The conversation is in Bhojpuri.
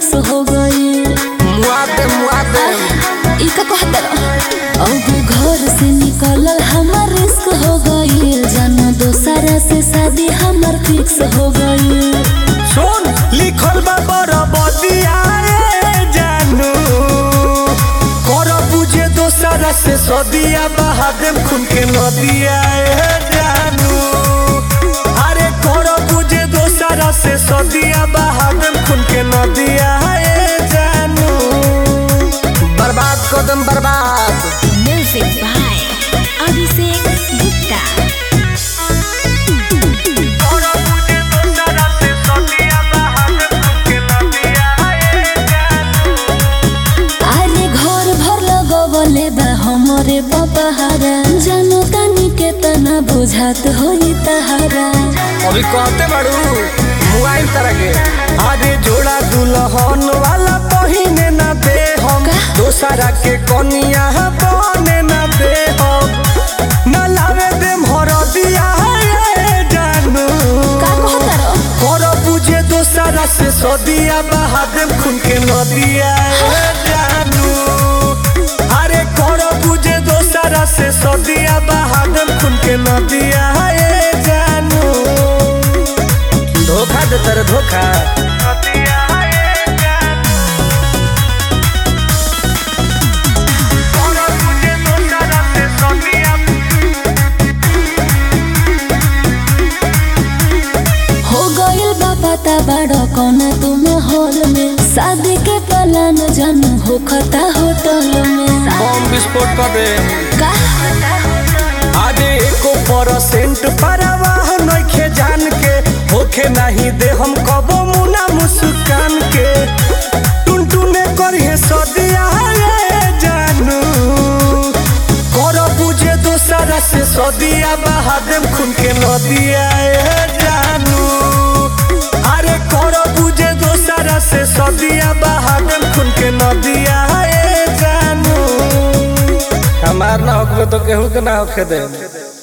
फिक्स हो गई। मुआदे इका कहतर अब घर से निकलल हमार रिस्क हो गई। जानो दोसरा से शादी हमार फिक्स हो गई। सुन लिखल बा बरबदिया रे जानू कर बुझे दोसरा से सदिया बहा देम खून के नदिया रे जानू। अरे कर बुझे दोसरा से सदिया बहा देम खून के नदिया रे जानू। बर्बाद कदम बर्बाद। Music by Abhishek Gupta. हमरे बपहारा जानो तानी के तना बुझात होई तहारा। अभी कहते बड़ू मोबाइल तरह के आगे जोड़ा दुल्हन वाला पहिने ना दे हम। दोसरा के कनिया बने ना दे हम। ना लावे दे हरदिया रे जानू। का कहतर कर बुझे दोसरा से सदिया बहा देम खून के नदिया रे जानू। अरे कर बुझे दोसरा से सदिया बहा देम खून के नदिया रे जानू। धोखा दे तेरे धोखा। हो गइल बा पता बड़ा कौना तुम हॉल में। शादी के प्लान जानू होखता होटल में। बम विस्फोट कर दे का आगे 1% परवाह नइखे जान के। होखे नहीं दे हम कबो मुना मुस्कान के। टुनटुने करिए सदिया रे जानू। कर बुझे दोसरा से सदिया बहा देम खून के नदिया रे जानू। अरे कर बुझे दोसरा से सदिया बहा देम खून के नदिया रे जानू। हमार ना होखे तो केहू के ना होखे दे।